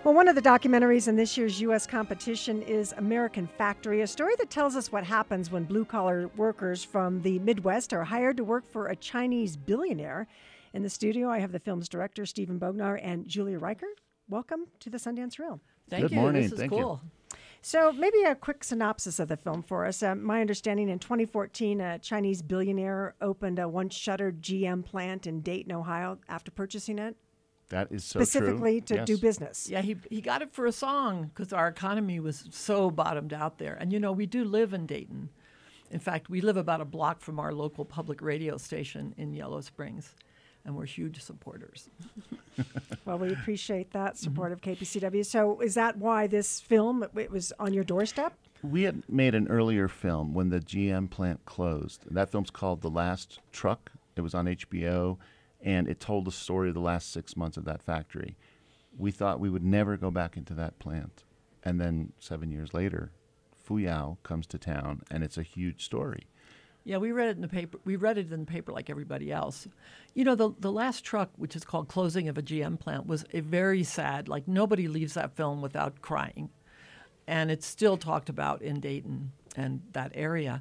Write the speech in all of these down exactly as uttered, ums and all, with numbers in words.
Well, one of the documentaries in this year's U S competition is American Factory, a story that tells us what happens when blue-collar workers from the Midwest are hired to work for a Chinese billionaire. In the studio, I have the film's director, Stephen Bognar, and Julia Reichert. Welcome to the Sundance Reel. Thank Good you. morning. This is Thank cool. you. So maybe a quick synopsis of the film for us. Uh, my understanding, in twenty fourteen, a Chinese billionaire opened a once-shuttered G M plant in Dayton, Ohio, after purchasing it, That is so specifically true. to Yes. do business. Yeah, he he got it for a song because our economy was so bottomed out there. And, you know, we do live in Dayton. In fact, we live about a block from our local public radio station in Yellow Springs, and we're huge supporters. Well, we appreciate that support of K P C W. So is that why this film, it was on your doorstep? We had made an earlier film when the G M plant closed. That film's called The Last Truck. It was on H B O, and it told the story of the last six months of that factory. We thought we would never go back into that plant. And then seven years later, Fuyao comes to town, and it's a huge story. Yeah, we read it in the paper. We read it in the paper like everybody else. You know, the the last truck, which is called Closing of a G M Plant, was a very sad. Like, nobody leaves that film without crying, and it's still talked about in Dayton and that area.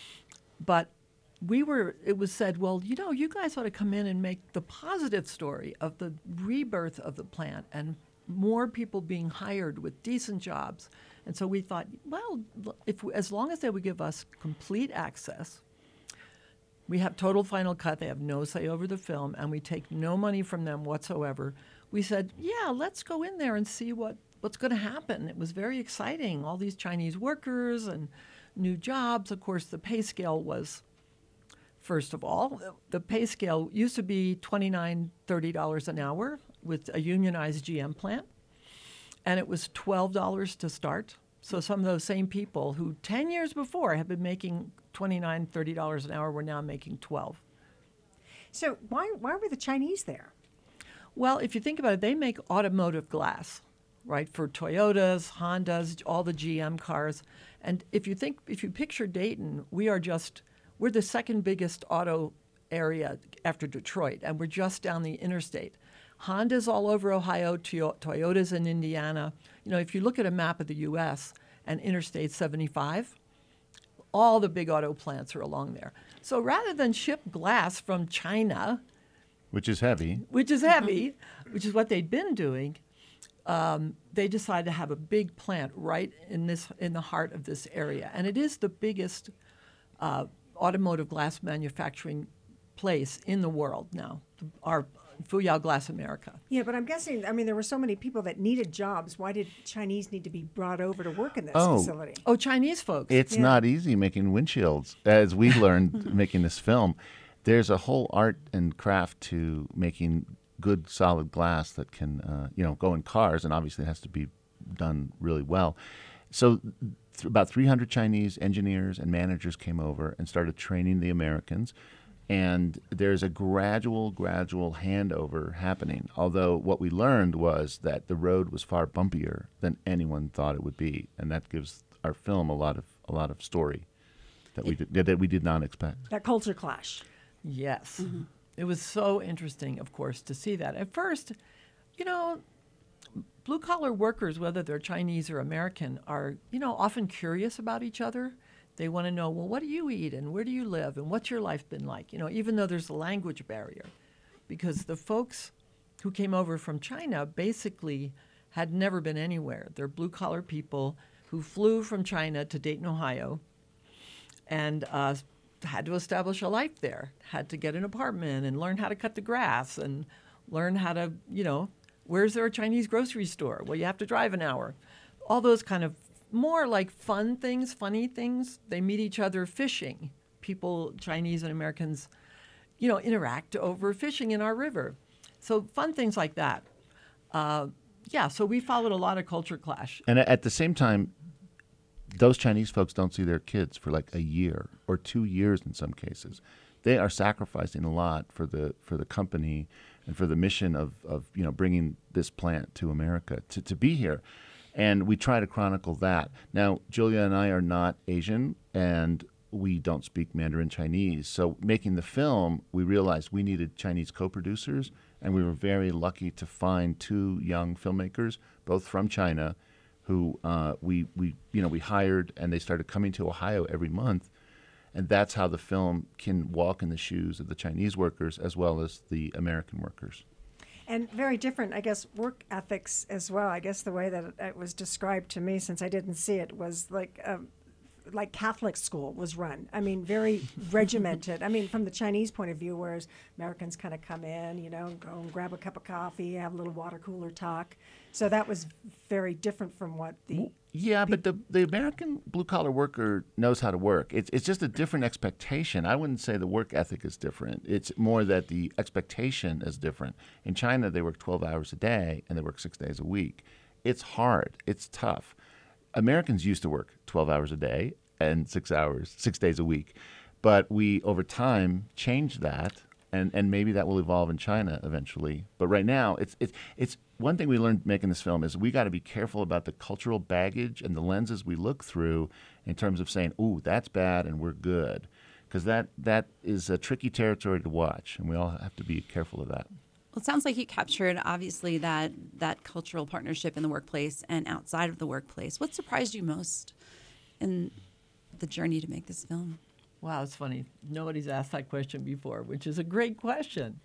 But we were. It was said, well, you know, you guys ought to come in and make the positive story of the rebirth of the plant and more people being hired with decent jobs. And so we thought, well, if as long as they would give us complete access. We have total final cut. They have no say over the film, and we take no money from them whatsoever. We said, yeah, let's go in there and see what, what's going to happen. It was very exciting. All these Chinese workers and new jobs. Of course, the pay scale was, first of all, the pay scale used to be twenty-nine dollars, thirty dollars an hour with a unionized G M plant, and it was twelve dollars to start. So some of those same people who ten years before had been making twenty-nine dollars, thirty dollars an hour were now making twelve dollars. So why why were the Chinese there? Well, if you think about it, they make automotive glass, right, for Toyotas, Hondas, all the G M cars. And if you think, if you picture Dayton, we are just, we're the second biggest auto area after Detroit, and we're just down the interstate. Honda's all over Ohio, Toyo- Toyota's in Indiana. You know, if you look at a map of the U S and Interstate seventy-five, all the big auto plants are along there. So rather than ship glass from China, Which is heavy. which is heavy, which is what they'd been doing, um, they decided to have a big plant right in this in the heart of this area. And it is the biggest uh, automotive glass manufacturing place in the world now, our Fuyao Glass America. Yeah, but I'm guessing, I mean, there were so many people that needed jobs. Why did Chinese need to be brought over to work in this Oh. facility? Oh, Chinese folks. It's Yeah. not easy making windshields, as we learned making this film. There's a whole art and craft to making good, solid glass that can, uh, you know, go in cars, and obviously it has to be done really well. So th- about three hundred Chinese engineers and managers came over and started training the Americans. And there's a gradual, gradual handover happening. Although what we learned was that the road was far bumpier than anyone thought it would be, and that gives our film a lot of a lot of story that we did, that we did not expect. That culture clash. Yes. It was so interesting, of course, to see that. At first, you know, blue-collar workers, whether they're Chinese or American, are, you know, often curious about each other. They want to know, well, what do you eat and where do you live and what's your life been like? You know, even though there's a language barrier. Because the folks who came over from China basically had never been anywhere. They're blue-collar people who flew from China to Dayton, Ohio, and uh, had to establish a life there, had to get an apartment and learn how to cut the grass and learn how to, you know, where's there a Chinese grocery store? Well, you have to drive an hour. All those kind of more like fun things, funny things. They meet each other fishing. People, Chinese and Americans, you know, interact over fishing in our river. So fun things like that. Uh, yeah, so we followed a lot of culture clash. And at the same time, those Chinese folks don't see their kids for like a year or two years in some cases. They are sacrificing a lot for the for the company and for the mission of, of you know bringing this plant to America to, to be here. And we try to chronicle that. Now, Julia and I are not Asian, and we don't speak Mandarin Chinese. So making the film, we realized we needed Chinese co-producers And we were very lucky to find two young filmmakers, both from China, who uh, we, we, you know, we hired, and they started coming to Ohio every month. And that's how the film can walk in the shoes of the Chinese workers as well as the American workers. And very different, I guess, work ethics as well. I guess the way that it, it was described to me, since I didn't see it, was like um, like Catholic school was run. I mean, very regimented. I mean, from the Chinese point of view, whereas Americans kind of come in, you know, go and grab a cup of coffee, have a little water cooler talk. So that was very different from what the... Yeah, but the the American blue-collar worker knows how to work. It's it's just a different expectation. I wouldn't say the work ethic is different. It's more that the expectation is different. In China, they work twelve hours a day, and they work six days a week. It's hard. It's tough. Americans used to work twelve hours a day and six hours, six days a week. But we, over time, changed that, and, and maybe that will evolve in China eventually. But right now, it's it's it's one thing we learned making this film is we got to be careful about the cultural baggage and the lenses we look through in terms of saying, ooh, that's bad and we're good. Because that, that is a tricky territory to watch, and we all have to be careful of that. Well, it sounds like you captured, obviously, that, that cultural partnership in the workplace and outside of the workplace. What surprised you most in the journey to make this film? Wow, it's funny. Nobody's asked that question before, which is a great question.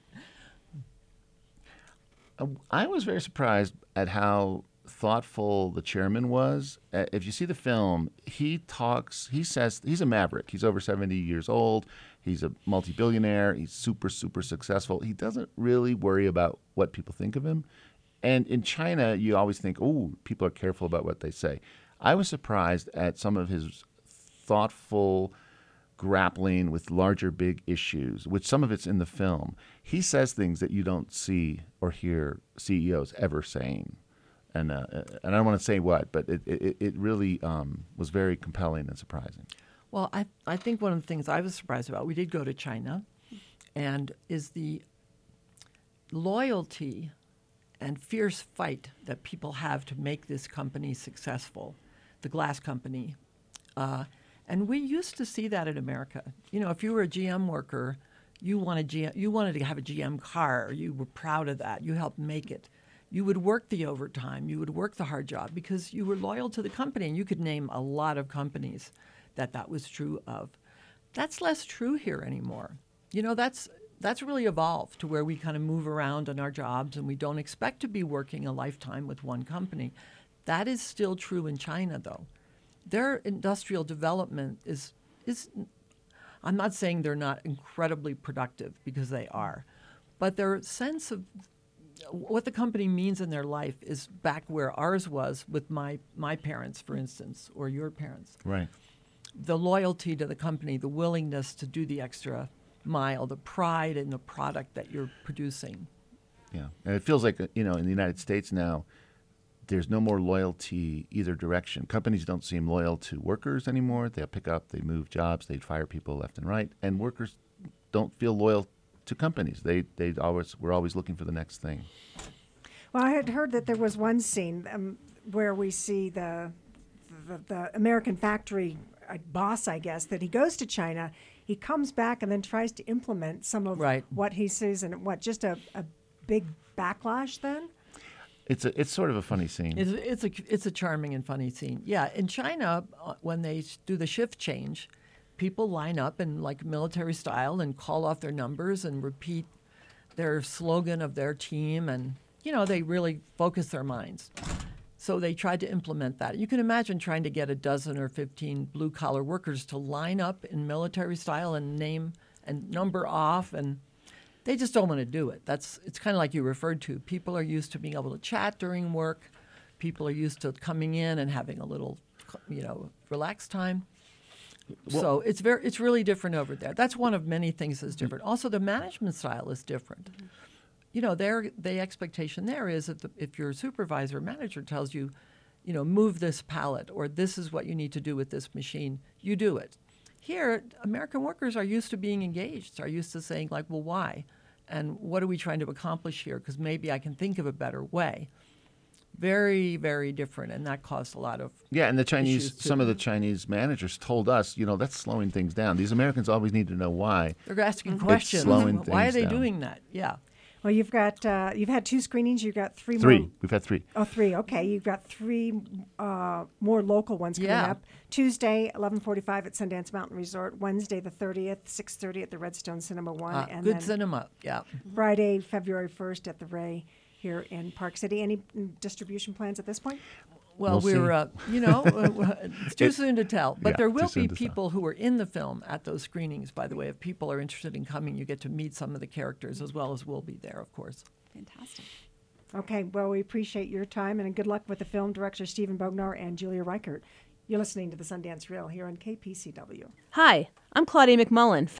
I was very surprised at how thoughtful the chairman was. Uh, if you see the film, he talks, he says, he's a maverick. He's over seventy years old. He's a multi-billionaire. He's super, super successful. He doesn't really worry about what people think of him. And in China, you always think, oh, people are careful about what they say. I was surprised at some of his thoughtful grappling with larger, big issues, which some of it's in the film. He says things that you don't see or hear C E Os ever saying. And uh, and I don't want to say what, but it, it, it really um, was very compelling and surprising. Well, I, I think one of the things I was surprised about, we did go to China, and is the loyalty and fierce fight that people have to make this company successful, the glass company. Uh, and we used to see that in America. You know, if you were a G M worker, you wanted G M, you wanted to have a G M car. You were proud of that. You helped make it. You would work the overtime. You would work the hard job because you were loyal to the company. And you could name a lot of companies that that was true of. That's less true here anymore. You know, that's that's really evolved to where we kind of move around in our jobs and we don't expect to be working a lifetime with one company. That is still true in China, though. Their industrial development is is. I'm not saying they're not incredibly productive, because they are, but their sense of what the company means in their life is back where ours was with my my parents, for instance, or your parents. Right. The loyalty to the company, the willingness to do the extra mile, the pride in the product that you're producing. Yeah, and it feels like, you know, in the United States now, there's no more loyalty either direction. Companies don't seem loyal to workers anymore. They'll pick up, they move jobs, they fire people left and right, and workers don't feel loyal to companies. They they always we're always looking for the next thing. Well, I had heard that there was one scene um, where we see the, the the American factory boss, I guess, that he goes to China, he comes back and then tries to implement some of right. what he sees, and what, just a, a big backlash then? It's a it's sort of a funny scene. It's, it's a it's a charming and funny scene. Yeah, in China, uh, when they do the shift change, people line up in like military style and call off their numbers and repeat their slogan of their team, and you know they really focus their minds. So they tried to implement that. You can imagine trying to get a dozen or fifteen blue-collar workers to line up in military style and name and number off, and they just don't want to do it. That's it's kind of like you referred to. People are used to being able to chat during work. People are used to coming in and having a little, you know, relaxed time. Well, so it's very it's really different over there. That's one of many things that's different. Also, the management style is different. Mm-hmm. You know, their the expectation there is that the, if your supervisor or manager tells you, you know, move this pallet or this is what you need to do with this machine, you do it. Here, American workers are used to being engaged, are used to saying, like, well, why? And what are we trying to accomplish here? Because maybe I can think of a better way. Very, very different, and that caused a lot of yeah. And the Chinese, issues, some of the Chinese managers told us, you know, that's slowing things down. These Americans always need to know why. They're asking It's questions. slowing Why are things they down. doing that? Yeah. Well, you've got uh, you've had two screenings. You've got three. Three. More. We've had three. Oh, three. Okay, you've got three uh, more local ones coming Yeah. up. Tuesday, eleven forty-five at Sundance Mountain Resort. Wednesday, the thirtieth, six thirty at the Redstone Cinema One. Uh, and good then cinema. Yeah. Friday, February first at the Ray here in Park City. Any mm, distribution plans at this point? Well, We'll we're, uh, you know, uh, it's too It- soon to tell. But yeah, there too will soon be to tell. people who are in the film at those screenings, by the way. If people are interested in coming, you get to meet some of the characters as well as we'll be there, of course. Fantastic. Okay, well, we appreciate your time and good luck with the film director Stephen Bognar and Julia Reichert. You're listening to the Sundance Reel here on K P C W. Hi, I'm Claudia McMullen,